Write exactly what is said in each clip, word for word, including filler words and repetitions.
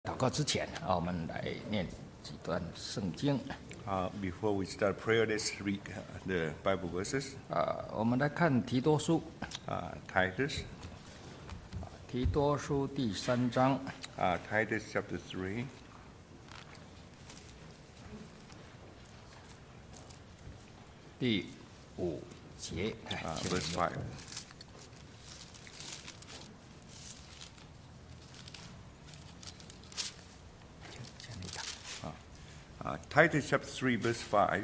祷告之前啊，我们来念几段圣经。 Uh, before we start prayer, let's read uh, the Bible verses. 啊，我们来看提多书， Uh, Titus, 提多书第三章 uh, Titus chapter three, 第五节， uh, verse five. Uh, Titus chapter three, verse five.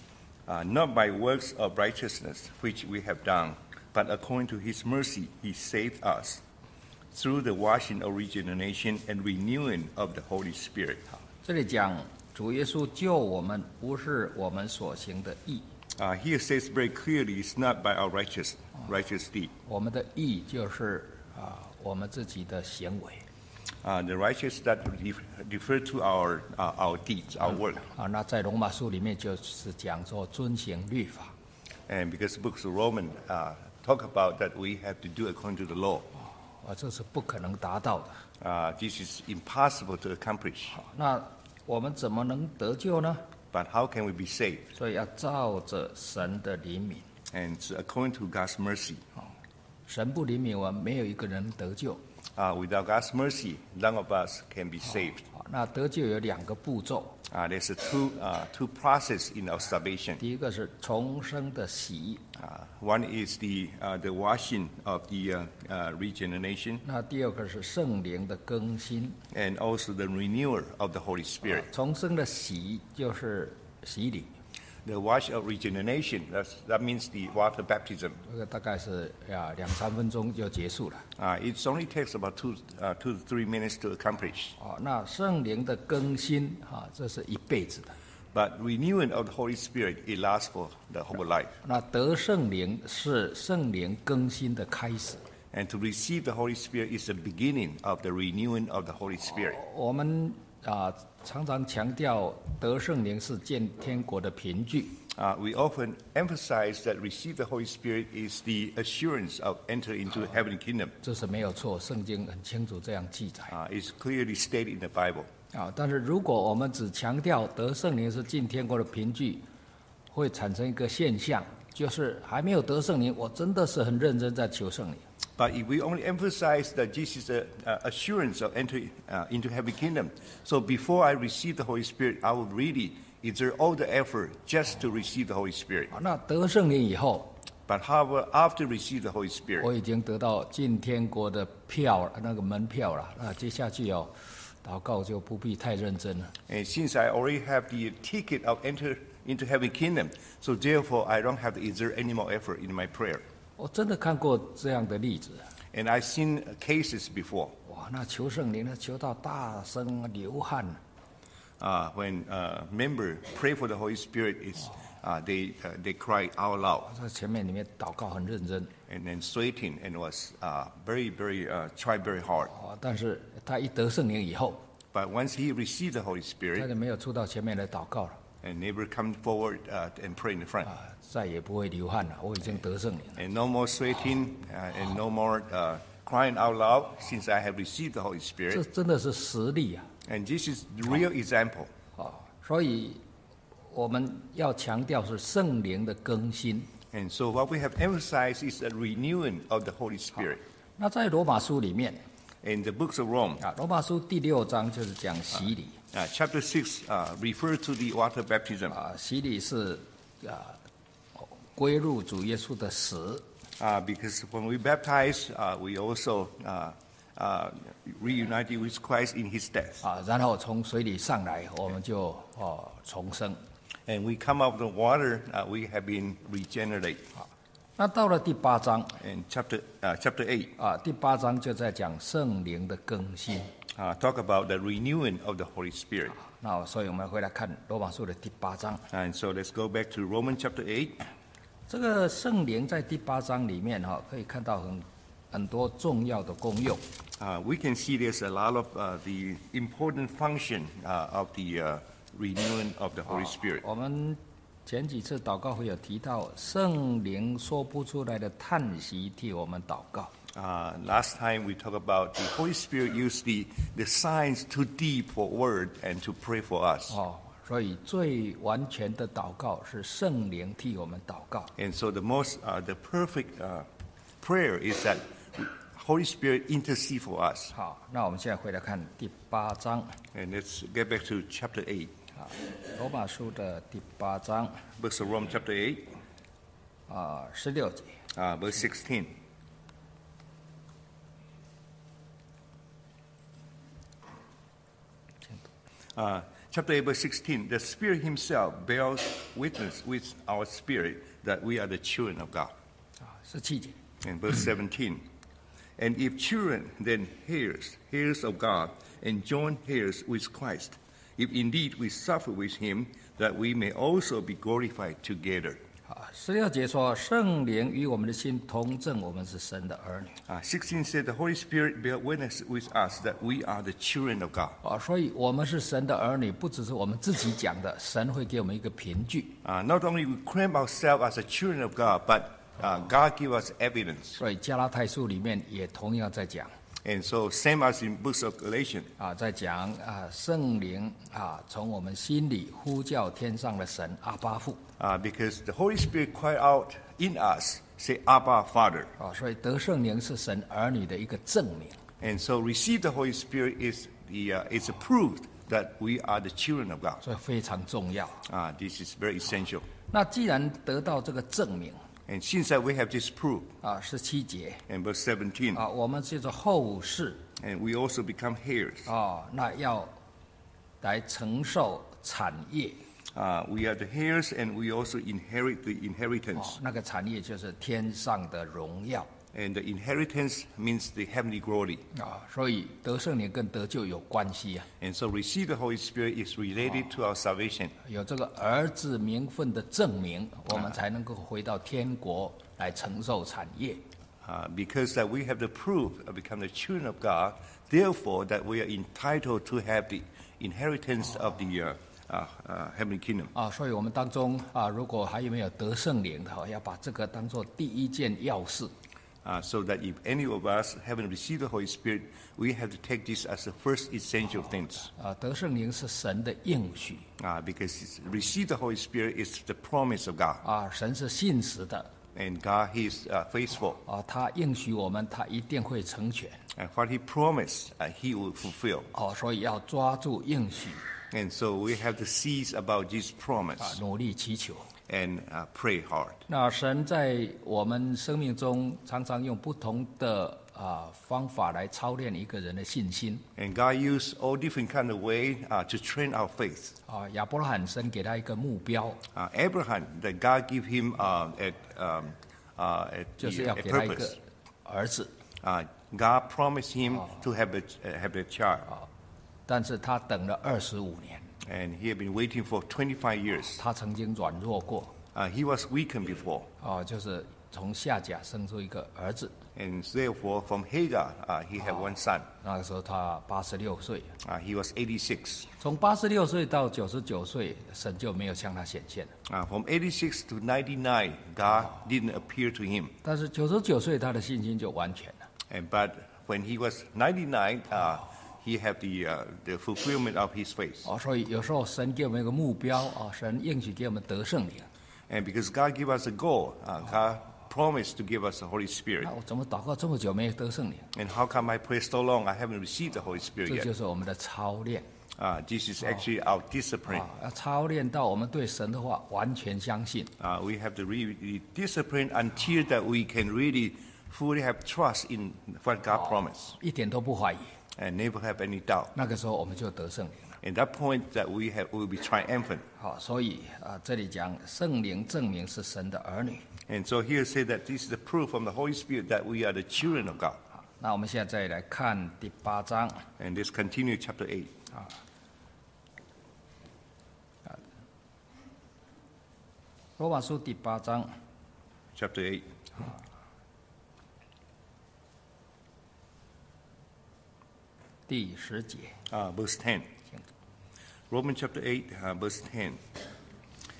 Uh, not by works of righteousness which we have done, but according to his mercy he saved us, through the washing of regeneration and renewing of the Holy Spirit. 这里讲主耶稣救我们，不是我们所行的义， Uh, here says very clearly it's not by our righteous, righteous deed. 我们的义就是啊我们自己的行为 Uh, the righteous that ref- refer to our, uh, our deeds, our work. 啊。那在罗马书里面就是讲说遵行律法 And because the books of Romans uh, talk about that we have to do according to the law. 啊，这是不可能达到的。 Uh, this is impossible to accomplish. 那我们怎么能得救呢？ But how can we be saved? 所以要照着神的怜悯。 And it's according to God's mercy. 神不怜悯我们，没有一个人得救。 Uh, without God's mercy, none of us can be saved. 好，那得救有两个步骤， Uh, there's a two, uh, two process in our salvation. 第一个是重生的洗， Uh, one is the, uh, the washing of the uh, uh, regeneration, 那第二个是圣灵的更新。 and also the renewal of the Holy Spirit. 重生的洗就是洗礼， The wash of regeneration, that's, that means the water baptism. 这个大概是呀两三分钟就结束了。 Uh, it only takes about two, uh, two to three minutes to accomplish. 哦，那圣灵的更新啊，这是一辈子的。 But renewing of the Holy Spirit, it lasts for the whole life. 那得圣灵是圣灵更新的开始。 And to receive the Holy Spirit is the beginning of the renewing of the Holy Spirit. 我们啊常常强调得圣灵是见天国的凭据。 Uh, we often emphasize that receive the Holy Spirit is the assurance of enter into the heavenly kingdom. 这是没有错，圣经很清楚这样记载 Uh, it's clearly stated in the Bible. 啊。但是如果我们只强调得圣灵是进天国的凭据，会产生一个现象，就是还没有得圣灵，我真的是很认真在求圣灵。 But if we only emphasize that this is an uh, assurance of enter uh, into heavenly kingdom, so before I receive the Holy Spirit, I will really exert all the effort just to receive the Holy Spirit. 啊，那得圣灵以后， But however, after receive the Holy 我 Spirit, 已经得到进天国的票，那个门票了。那接下去哦，祷告就不必太认真了。 and since I already have the ticket of enter into heavenly kingdom, so therefore I don't have to exert any more effort in my prayer. 我真的看过这样的例子， And I've seen cases before 哇，那求圣灵呢，求到大声流汗。 uh, when uh, member pray for the Holy Spirit, is uh, they uh, they cry out loud 在前面里面祷告很认真 and then sweating and was uh, very very uh, tried very hard. 啊，但是他一得圣灵以后， But once he received the Holy 他 Spirit 就没有出到前面来祷告了 and never come forward uh, and pray in the front, 啊，再也不会流汗了。我已经得圣灵了。 and no more sweating uh, and no more uh, crying out loud since I have received the Holy 这 Spirit. 真的是实例啊！ And this is the real example. 啊，所以我们要强调是圣灵的更新。 And so what we have emphasized is a renewing of the Holy Spirit. 那在罗马书里面 In the books of Rome, 啊，罗马书第六章就是讲洗礼 uh, chapter six uh, refers to the water baptism. 啊，洗礼是啊归入主耶稣的死 Uh, because when we baptize, uh, we also uh, uh, reunited with Christ in his death. 啊，然后从水里上来，我们就哦重生。 And we come out of the water, uh, we have been regenerated. 那到了第八章 And chapter, uh, chapter eight 啊，第八章就在讲圣灵的更新。 uh, talk about the renewing of the Holy Spirit. 那所以我们回来看罗马书的第八章。 And so let's go back to Romans chapter eight. 这个圣灵在第八章里面哈、可以看到很很多重要的功用。 Uh, we can see there's a lot of uh, the important function uh, of the uh, renewing of the Holy Spirit. 我们前几次祷告会有提到，圣灵说不出来的叹息替我们祷告。 Uh, last time we talked about the Holy Spirit used the, the signs too deep for word and to pray for us. 哦，所以最完全的祷告是圣灵替我们祷告。 And so the most, uh, the perfect uh, prayer is that Holy Spirit intercede for us. 好，那我们现在回来看第八章， And let's get back to chapter eight. 啊，罗马书的第八章 Books of Rome chapter eight, 啊十六节。 uh, verse sixteen. Uh, chapter eight, verse sixteen. The Spirit Himself bears witness with our spirit that we are the children of God. 啊，十七节。 And verse seventeen. And if children, then heirs, heirs of God, and joint heirs with Christ, if indeed we suffer with Him, that we may also be glorified together. 啊，十六节说圣灵与我们的心同证，我们是神的儿女。 Uh, sixteen said the Holy Spirit bear witness with us that we are the children of God. 啊，所以我们是神的儿女，不只是我们自己讲的，神会给我们一个凭据。 Uh, not only we claim ourselves as the children of God, but uh, God give us evidence. 所以加拉太书里面也同样在讲 And so same as in books of Galatians, 啊，在讲啊圣灵啊从我们心里呼叫天上的神阿巴父 uh, because the Holy Spirit cry out in us, say, Abba, Father. 啊，所以得圣灵是神儿女的一个证明。 And so receive the Holy Spirit is the uh, is a proof that we are the children of God. 所以非常重要。 Uh, this is very essential. 那既然得到这个证明 And since that we have this proof, 啊，十七节 in verse seventeen, 啊，我们就是后世 and we also become heirs. 啊，那要来承受产业 Uh, we are the heirs, and we also inherit the 哦 inheritance. 那个产业就是天上的荣耀 And the inheritance means the heavenly glory. 啊，所以得圣灵跟得救有关系啊， And so receive the Holy Spirit is related to our salvation. 有这个儿子名分的证明，我们才能够回到天国来承受产业。 Uh, because that we have the proof of becoming the children of God, therefore that we are entitled to have the inheritance of the uh, uh, uh, heavenly kingdom. 啊，所以我们当中啊，如果还有没有得圣灵的，要把这个当做第一件要事。 Uh, so that if any of us haven't received the Holy Spirit, we have to take this as the first essential things. 啊，得圣灵是神的应许 Uh, because it's, receive the Holy Spirit is the promise of God. 啊，神是信实的 And God, He is uh, faithful. 啊，他应许我们，他一定会成全 And what He promised, uh, He will fulfill. 哦，所以要抓住应许 And so we have to seize about this 啊， promise 努力祈求。 and uh, pray hard. 那神在我们生命中常常用不同的啊方法来操练一个人的信心 And God used all different kind of way uh, to train our faith. 啊。亚伯拉罕神给他一个目标， Uh, Abraham, that God give him uh, at, um, uh, at 就是 the, 要 a 给他一个 purpose. 儿子 Uh, God promised him to have a, uh, have a child. 但是他等了二十五年， And he had been waiting for twenty-five years. 他曾经软弱过 Uh, he was weakened before. 啊，就是从夏甲生出一个儿子， And therefore, from Hagar, uh, he had one son. 那个时候他八十六岁， Uh, he was eighty-six. 从八十六岁到九十九岁，神就没有向他显现。 Uh, from eighty-six to ninety-nine, God didn't appear to him. 但是九十九岁他的信心就完全了。 And, but when he was ninety-nine, uh, he had the, uh, the fulfillment of his faith. 哦，所以有时候神给我们一个目标啊，神应许给我们得圣灵。 And because God gave us a goal, uh, God promised to give us the Holy Spirit. 那我怎么祷告这么久没有得圣灵？ And how come I pray so long? I haven't received the Holy 这 Spirit 就 yet. 是我们的操练 Uh, this is actually our discipline. 啊，要操练到我们对神的话完全相信 Uh, we have to really be disciplined until that we can really fully have trust in what God promised 一点都不怀疑。 and never have any doubt. 那个时候我们就得圣灵了。 And that point that we have will be triumphant. 好，所以啊，这里讲圣灵证明是神的儿女。 And so here say that this is the proof from the Holy Spirit that we are the children of God. 好，那我们现在再来看第八章 And this continue chapter eight. 啊，罗马书第八章 Chapter eight. 第十节。 Uh, verse ten. Romans chapter eight, uh, verse ten.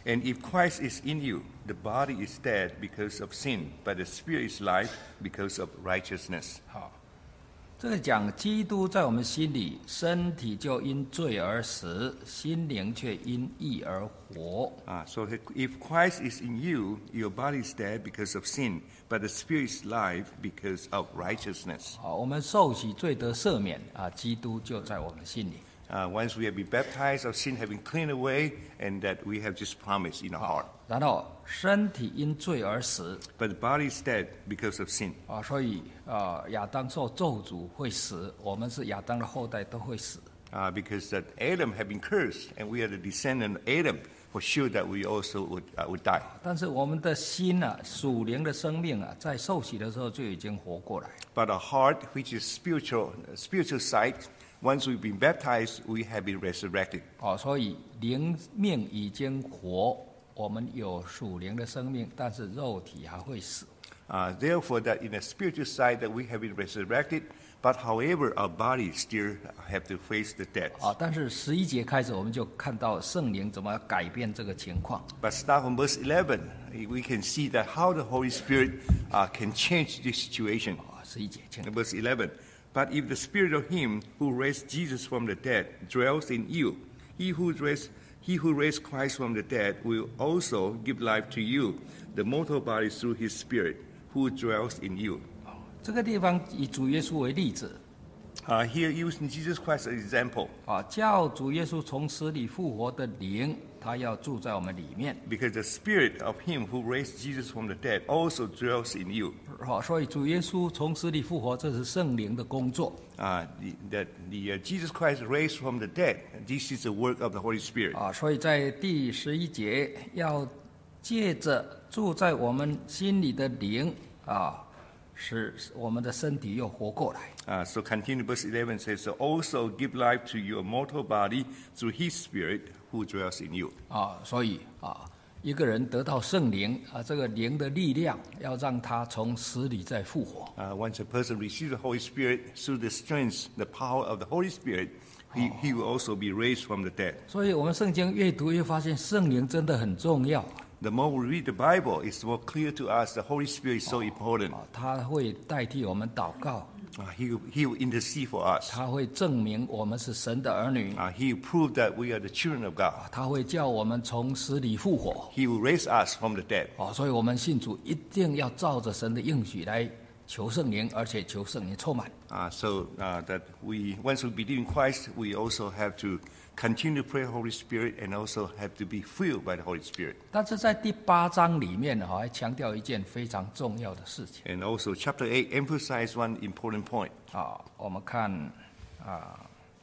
And if Christ is in you, the body is dead because of sin, but the spirit is life because of righteousness. 好，这个讲基督在我们心里，身体就因罪而死，心灵却因义而活。 Uh, so if Christ is in you, your body is dead because of sin, but the spirit is life because of righteousness. 好，我们受洗罪得赦免啊，基督就在我们心里。 Uh, once we have been baptized, our sin have been cleaned away, and that we have this promise in our heart. 然后身体因罪而死 But the body is dead because of sin. 啊，所以啊，亚当受咒诅会死，我们是亚当的后代都会死。 Uh, because that Adam had been cursed, and we are the descendant of Adam, for sure that we also would, uh, would die. 但是我们的心啊，属灵的生命啊，在受洗的时候就已经活过来。 But our heart, which is spiritual, spiritual side, once we've been baptized, we have been resurrected. 哦，所以灵命已经活，我们有属灵的生命，但是肉体还会死。 Uh, therefore, that in the spiritual side that we have been resurrected, but however, our bodies still have to face the death. 啊，但是十一节开始，我们就看到圣灵怎么改变这个情况。 But start from verse eleven, we can see that how the Holy Spirit uh, can change this situation. 啊，十一节，请 In verse eleven, but if the spirit of him who raised Jesus from the dead dwells in you, he who raised, he who raised Christ from the dead will also give life to you, the mortal bodies through his spirit, who dwells in you. 这个地方以主耶稣为例子 Uh, here using Jesus Christ as an example, 啊，叫主耶稣从死里复活的灵，他要住在我们里面。 because the spirit of him who raised Jesus from the dead also dwells in you. 好，所以主耶稣从死里复活，这是圣灵的工作 Uh, the, that the uh, Jesus Christ raised from the dead, this is the work of the Holy Spirit. 啊。所以在第十一节，要借着住在我们心里的灵啊，使我们的身体又活过来。 Uh, so continue verse eleven says, so also give life to your mortal body through his spirit who dwells in you. 啊，所以啊，一个人得到圣灵啊，这个灵的力量，要让他从死里再复活。 Uh, once a person receives the Holy Spirit, through the strength, the power of the Holy Spirit, he, he will also be raised from the dead. 所以我们圣经越读越发现，圣灵真的很重要 The more we read the Bible, it's more clear to us the Holy Spirit is so important. 啊，他会代替我们祷告， Uh, he, will- he will intercede for us. 他会证明我们是神的儿女， Uh, he will prove that we are the children of God. 他会叫我们从死里复活。 He will raise us from the dead. 哦，所以我们信主一定要照着神的应许来求圣灵，而且求圣灵充满。 Uh, so uh, that we, once we believe in Christ, we also have to continue to pray the Holy Spirit and also have to be filled by the Holy Spirit. 但是在第八章里面呢，还强调一件非常重要的事情 And also, chapter eight emphasizes one important point. 啊。我们看啊，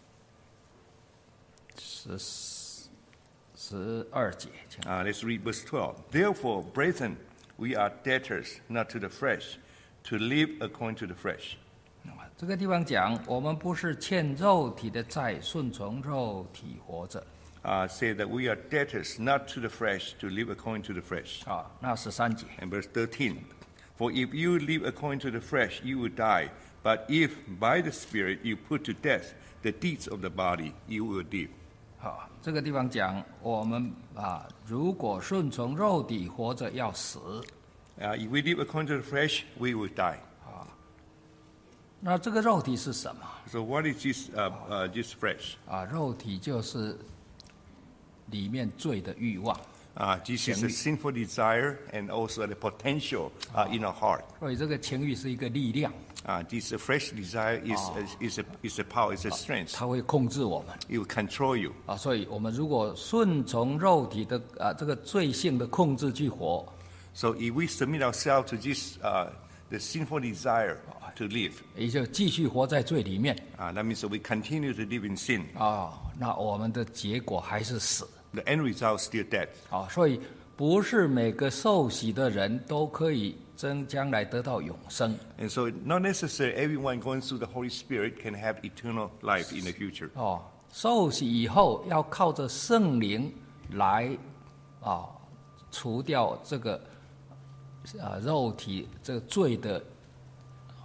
十十二节，请 Uh, let's read verse twelve. Therefore, brethren, we are debtors, not to the flesh, to live according to the flesh. 这个地方讲，我们不是欠肉体的债，顺从肉体活着 Uh, say that we are debtors, not to the flesh, to live according to the flesh. 啊。那十三节 And verse thirteen. For if you live according to the flesh, you will die. But if by the Spirit you put to death the deeds of the body, you will live. 好，这个地方讲，我们啊，如果顺从肉体活着，要死。 Uh, if we live according to the flesh, we will die. 那这个肉体是什么 So what is this, uh, uh, this flesh? 啊？肉体就是里面罪的欲望， Uh, this is a sinful desire and also the potential uh, in our heart. 所以这个情欲是一个力量， Uh, this uh, fresh desire is, is, a, is a power, is a strength. 它会控制我们 It will control you. 啊。所以我们如果顺从肉体的啊这个罪性的控制去活， So if we submit ourselves to this, uh, the sinful desire to live, 也就继续活在罪里面 uh, that means that we continue to live in sin. 啊，那我们的结果还是死 The end result is still death. 啊。所以不是每个受洗的人都可以真将来得到永生。 And so not necessarily everyone going through the Holy Spirit can have eternal life in the future. 哦，受洗以后要靠着圣灵来啊除掉这个啊肉体这个罪的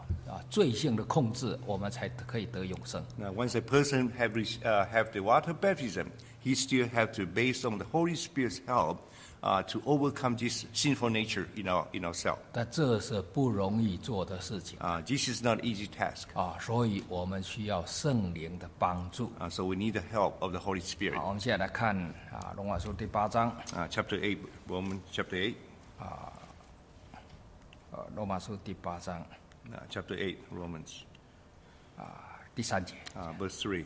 啊罪性的控制，我们才可以得永生。 Now, once a person have reached, uh, have the water baptism, he still have to, based on the Holy Spirit's help, uh, to overcome this sinful nature in our in ourselves. 但这是不容易做的事情 Uh, this is not an easy task. 啊，所以我们需要圣灵的帮助。 Uh, so we need the help of the Holy Spirit. 好，我们现在来看啊，罗马书第八章， Uh, chapter eight, Romans chapter eight. 呃，罗马书第八章 Uh, chapter eight, Romans, 第三节。 uh, verse three.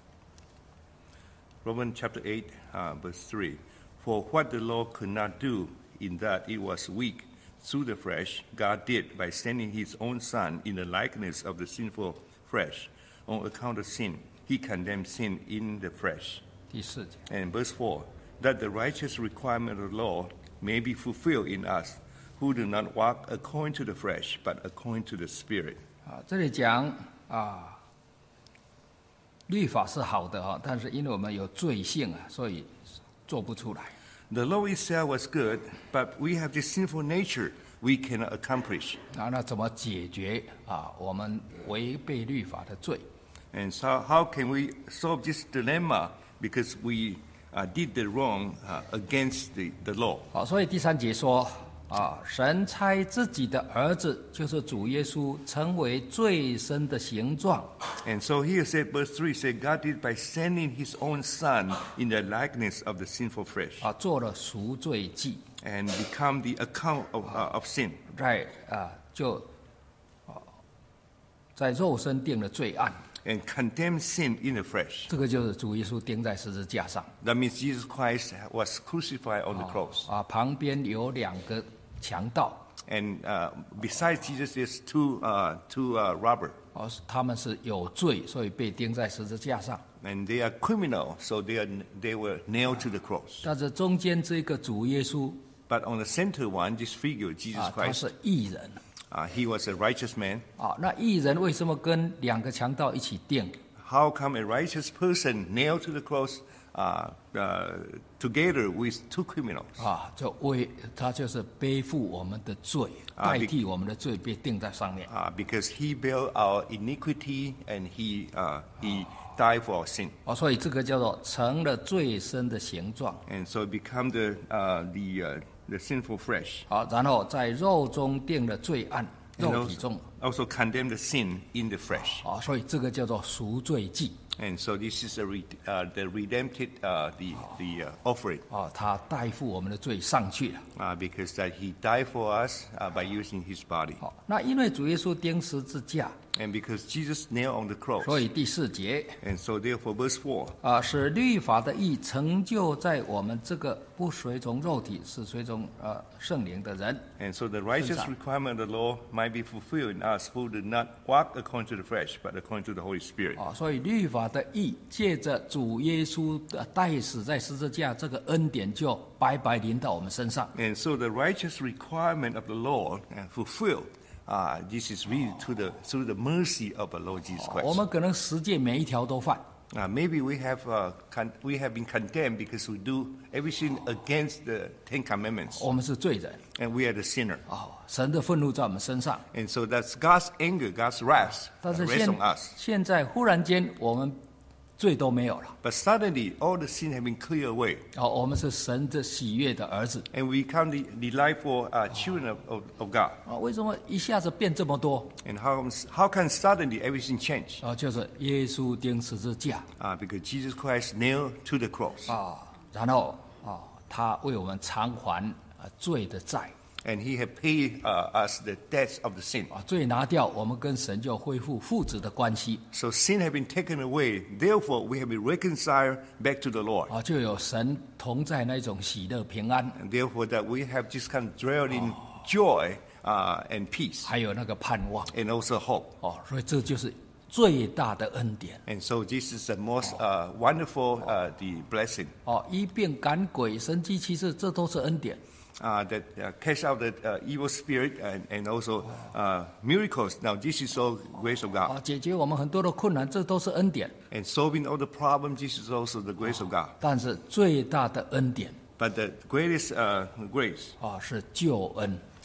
Romans chapter eight, uh, verse three. For what the law could not do, in that it was weak through the flesh, God did by sending his own Son in the likeness of the sinful flesh. On account of sin, he condemned sin in the flesh. 第四节， And verse four, that the righteous requirement of the law may be fulfilled in us, who do not walk according to the flesh, but according to the Spirit. 啊，这里讲啊，律法是好的哈，但是因为我们有罪性啊，所以做不出来。 The law itself was good, but we have this sinful nature we cannot accomplish. 啊，那怎么解决啊？我们违背律法的罪？ And so how can we solve this dilemma? Because we uh, did the wrong uh, against the, the law. 好，所以第三节说啊，神差自己的儿子，就是主耶稣，成为最深的形状。 And so here said, verse three said, God did by sending his own Son in the likeness of the sinful flesh 啊，做了赎罪祭， and become the account of, uh, of sin. 在啊就啊在肉身定了罪案， And condemn sin in the flesh. 这个就是主耶稣钉在十字架上 That means Jesus Christ was crucified on the cross. 啊，旁边有两个强盗 And uh, besides Jesus, there's two, uh, two uh, robbers. 哦，他们是有罪，所以被钉在十字架上。 And they are criminal, so they, are, they were nailed to the cross. 但是中间这个主耶稣 But on the center one, this figure, Jesus 啊，他 Christ, 是义人 uh, he was a righteous man. 啊。那义人为什么跟两个强盗一起钉？ How come a righteous person nailed to the cross uh, uh, together with two criminals? 啊，就为他就是背负我们的罪， 啊代替我们的罪被钉在上面。 Uh, because he bare our iniquity and he, uh, he died for our sin. 哦，所以这个叫做成了最深的形状。 And so it become the, uh, the, uh, the sinful flesh. 好，然后在肉中定了罪案， And 肉体中 also, also condemn the sin in the flesh. 啊，所以这个叫做赎罪祭 And so this is a re, uh, the redemptive, uh, the, the uh, offering. 啊，他代付我们的罪上去了。 Uh, because that he died for us uh, by using his body. 好，那因为主耶稣钉十字架， And because Jesus nailed on the cross. 所以第四节 And so therefore, verse four, 啊，使律法的义成就在我们这个不随从肉体，是随从呃圣灵的人。 and so the righteous 身上。 requirement of the law might be fulfilled in us who do not walk according to the flesh, but according to the Holy Spirit. 啊，所以律法的义借着主耶稣的代死在十字架，这个恩典就白白临到我们身上。 And so the righteous requirement of the law uh, fulfilled. Uh, this is really to the, through the mercy of the Lord Jesus 我 Christ. 们可能十诫每一条都犯， Uh, maybe we have, uh, con- we have been condemned because we do everything against the Ten Commandments. 我们是罪人 And we are the sinner. 哦，神的愤怒在我们身上。 And so that's God's anger, God's wrath 但 uh, 是 rests 现 on us. 现在忽然间我们罪都没有了， But suddenly, all the sin have been cleared away. 哦，我们是神的喜悦的儿子 And we become the delightful uh, children of, of, of God. 啊，为什么一下子变这么多 And how, how can suddenly everything change? 啊？就是耶稣钉十字架 Uh, because Jesus Christ nailed to the cross. 啊，然后啊，他为我们偿还啊罪的债 And he had paid uh, us the debts of the sin. 啊，罪拿掉，我们跟神就恢复父子的关系 So sin had been taken away. Therefore, we have been reconciled back to the Lord. 啊，就有神同在那种喜乐平安， And therefore, that we have this kind of dwelling joy uh, and peace, 还有那个盼望 and also hope. 哦，所以这就是最大的恩典 And so this is the most uh, wonderful uh, the blessing 哦，医病赶鬼、神迹奇事，这都是恩典 uh, that uh, cast out the uh, evil spirit and, and also uh, miracles. Now, this is all grace of 啊， God. 解决我们很多的困难，这都是恩典。 And solving all the problems, this is also the grace of God. 但是最大的恩典 But the greatest uh, grace 啊是救恩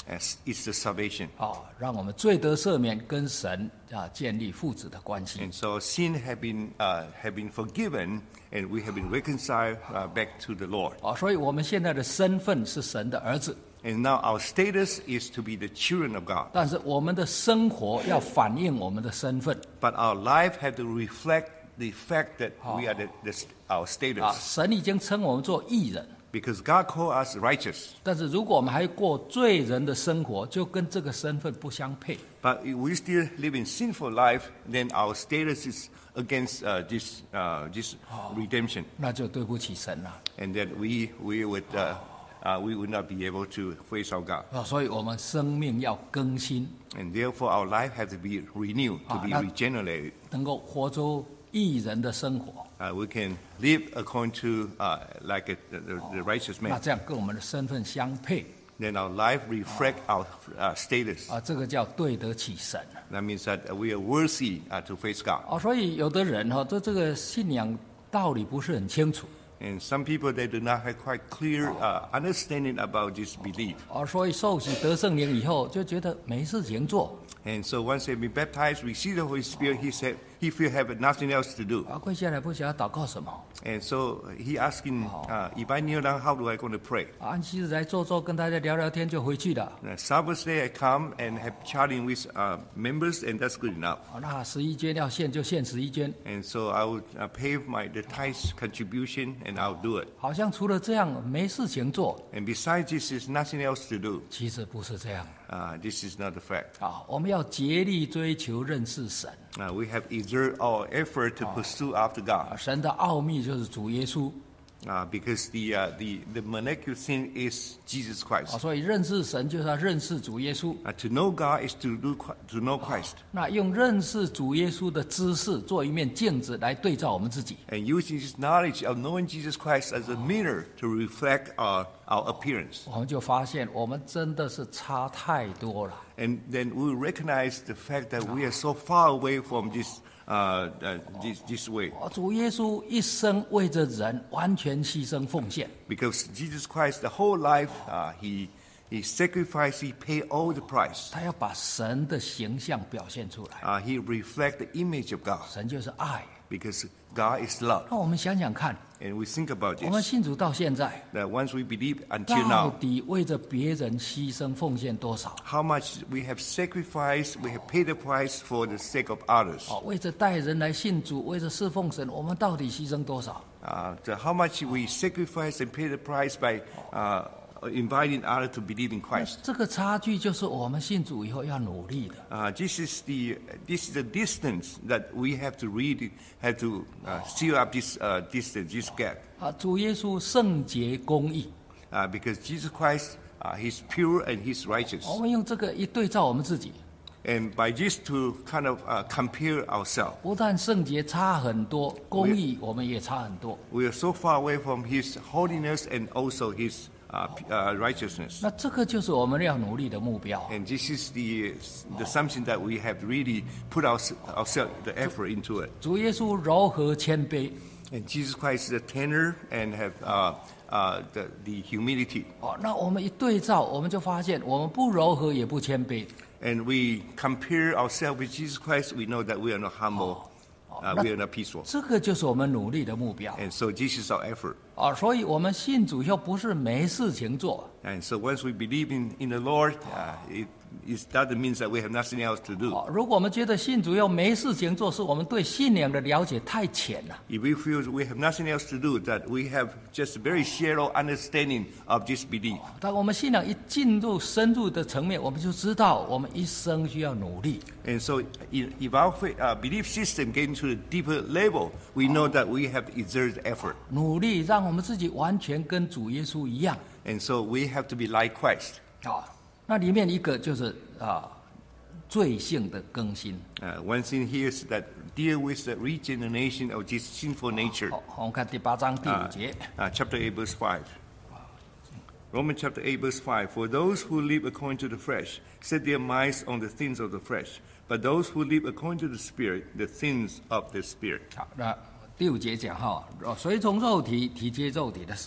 as is the salvation. 啊，让我们罪得赦免，跟神啊建立父子的关系。 And so sin have been uh, have been forgiven, and we have been reconciled uh, back to the Lord. 啊，所以我们现在的身份是神的儿子， And now our status is to be the children of God. 但是我们的生活要反映我们的身份。 But our life had to reflect the fact that we are the, the, our 啊， status. 神已经称我们做义人， Because God called us righteous. 但是如果我们还过罪人的生活，就跟这个身份不相配。 But if we still live in sinful life, then our status is against uh, this, uh, this redemption. 那就对不起神了。 And that we, we, would, uh, uh, we would not be able to face our God. 啊，所以我们生命要更新， And therefore our life has to be renewed, to be Ah, that- regenerated. 能够活出义人的生活。 Uh, we can live according to uh, like a, the, the righteous 那 man. 这样跟我们的身份相配 Then our life reflect our uh, status. 啊，这个叫对得起神 That means that we are worthy uh, to face God. 啊。所以有的人哈、对这个信仰道理不是很清楚 And some people, they do not have quite clear uh, understanding about this belief. 啊，所以受洗得圣灵以后就觉得没事情做 And so once they've been baptized, receive the Holy Spirit, he said he feel have nothing else to do. 啊，跪下来不晓得祷告什么 And so he asking, uh, if I kneel down, how do I going to pray? 啊，安息日来坐坐，跟大家聊聊天就回去了 Uh, Sabbath day I come and have chatting with uh, members, and that's good enough. 啊。那十一捐要献就献十一捐， And so I would uh, pay my the tithes contribution, and I'll do it. 好像除了这样没事情做， And besides this, there's nothing else to do. 其实不是这样 Uh, this is not the fact. 啊。我们要竭力追求认识神 Uh, we have exert our effort to pursue after 啊， God, 神的奥秘就是主耶稣 uh, because the, uh, the the molecular thing is Jesus 啊， Christ. 所以认识神就是要认识主耶稣。 Uh, to know God is to do Chri- to know Christ, 那用认识主耶稣的知识做一面镜子来对照我们自己 and using this knowledge of knowing Jesus Christ as a mirror to reflect our our appearance. 我们就发现我们真的是差太多了 And then we will recognize the fact that we are so far away from this uh, uh, this this way, 哦主耶稣一生为着人完全牺牲奉献 because Jesus Christ, the whole life, uh, he he sacrificed, he paid all the price. 他要把神的形象表现出来 Uh, he reflect the image of God, 神就是爱 because God is love. 那我们想想看 And we think about 我们 this, 信主到现在 that once we believe until 到 now, 底为着别人牺牲奉献多少 how much we have sacrificed, we have paid the price for the sake of others. 哦为着带人来信主为着侍奉神我们到底牺牲多少 Uh, the, how much we sacrifice and pay the price by uh, inviting others to believe in Christ. 这个差距就是我们信主以后要努力的 Uh, this is the this is the distance that we have to really have to uh, seal up this uh, distance, this gap, 啊，主耶稣圣洁公义， uh, because Jesus Christ, uh, He's pure and He's righteous, 我们用这个一对照我们自己， and by this to kind of uh, compare ourselves, 不但圣洁差很多，公义我们也差很多。 we are so far away from His holiness and also His uh, p- uh, righteousness. 那这个就是我们要努力的目标。 And this is the the something that we have really put our, ourselves the effort into it. 主耶稣柔和谦卑， And Jesus Christ is the tenor and have uh, uh, the the humility. 哦，那我们一对照，我们就发现我们不柔和也不谦卑。 And we compare ourselves with Jesus Christ, we know that we are not humble, uh, we are not peaceful. 这个就是我们努力的目标 And so this is our effort. 啊！所以我们信主以后不是没事情做， And so once we believe in, in the Lord, uh, it, it doesn't mean that we have nothing else to do. 哦，如果我们觉得信主又没事情做，是我们对信仰的了解太浅了。 If we feel we have nothing else to do, that we have just a very shallow understanding of this belief. 当我们信仰一进入深入的层面，我们就知道我们一生需要努力。 And so if if our faith, uh, belief system get into a deeper level, we know that we have exerted effort. 努力让我们自己完全跟主耶稣一样 And so we have to be like Christ. 啊。那里面一个就是啊，罪性的更新。 Uh, one thing here is that deal with the regeneration of this sinful nature. 好，我们看第八章第五 Uh, 节。 uh, chapter eight, verse five. Romans chapter eight, verse five. For those who live according to the flesh set their minds on the things of the flesh, but those who live according to the Spirit, the things of the Spirit. 好，那第五节讲哈，哦随从肉体，体贴肉体的事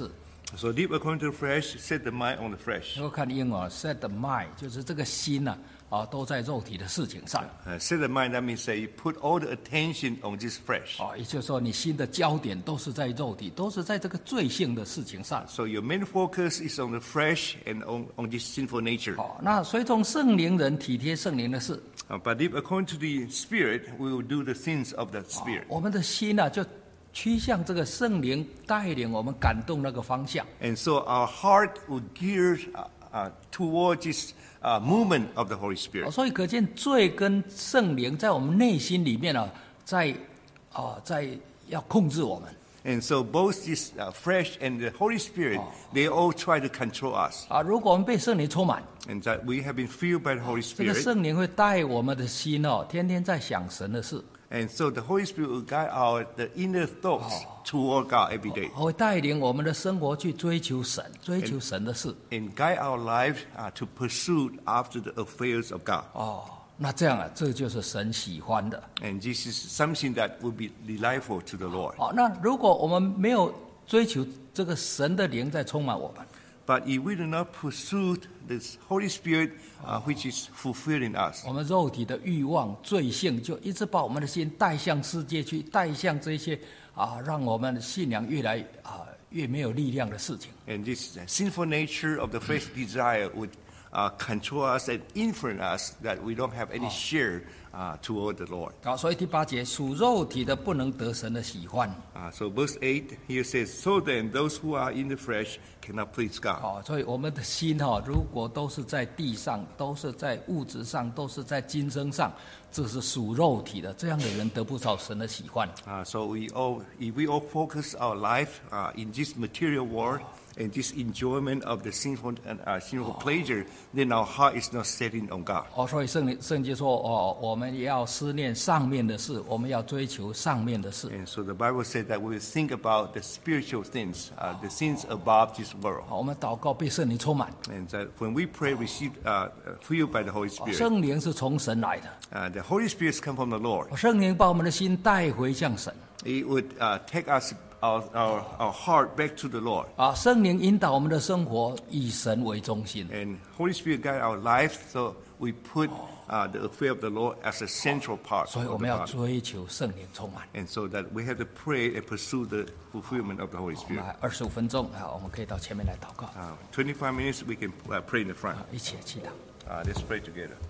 So live according to the flesh, set the mind on the 如 flesh. 果看英文 ，set the mind 就是这个心呐、啊，啊，都在肉体的事情上。 Uh, set the mind, that means say you put all the attention on this flesh. 哦，也就是说，你心的焦点都是在肉体，都是在这个罪性的事情上。 So your main focus is on the flesh and on, on this sinful nature. 哦，那随从圣灵人体贴圣灵的事， Uh, but if according to the Spirit, we will do the things of the 哦 Spirit. 我们的心呢、就趋向这个圣灵带领我们感动那个方向。 And so our heart will gear uh, uh, towards this uh, movement of the Holy 哦， Spirit. 所以可见罪跟圣灵在我们内心里面呢、在啊、在要控制我们。 And so both this uh, flesh and the Holy Spirit, they all try to control us. 啊，如果我们被圣灵充满， And that we have been filled by the Holy 这个 Spirit. 圣灵会带我们的心哦，天天在想神的事， And so the Holy Spirit will guide our the inner thoughts toward God every day. 会带领我们的生活去追求神，追求神的事。 And guide our life uh, to pursue after the affairs of God. 哦，那这样啊，这就是神喜欢的。 And this is something that will be delightful to the Lord. 好，那如果我们没有追求这个神的灵在充满我们， But if we do not pursue this Holy Spirit, uh, which is fulfilling us, 我们肉体的欲望、罪性就一直把我们的心带向世界去，带向这些啊，让我们的信仰越来啊越没有力量的事情。 and this sinful nature of the flesh desire would uh, control us and influence us that we don't have any share uh, toward the Lord. 好，所以第八节属肉体的不能得神的喜欢。 Uh, so verse eight here says, So then those who are in the flesh cannot please God. 哦，所以我们的心哈、哦，如果都是在地上，都是在物质上，都是在今生上，这是属肉体的，这样的人得不到神的喜欢。 Uh, so we all, if we all focus our life uh, in this material world and this enjoyment of the sinful, uh, sinful pleasure, then our heart is not setting on God. 哦，所以圣灵圣经说，哦，我们也要思念上面的事，我们要追求上面的事。 And so the Bible said that we will think about the spiritual things, uh, the things above this world. 好，我们祷告被圣灵充满， And that when we pray, receive, uh, filled by the Holy 哦 Spirit. 圣灵是从神来的， Uh, the Holy Spirit come from the Lord. 哦圣灵把我们的心带回向神， It would uh, take us, our, our, our heart back to the Lord. 啊，圣灵引导我们的生活以神为中心。 And Holy Spirit guide our life, so we put uh, the affair of the Lord as a central part 所以 of 我 the 们要 body. 追求圣灵充满。 And so that we have to pray and pursue the fulfillment of the Holy 我们 Spirit. 还二十五分钟，好，我们可以到前面来祷告， Uh, twenty-five minutes, we can uh, pray in the front. 一起祈祷。 Uh, let's pray together.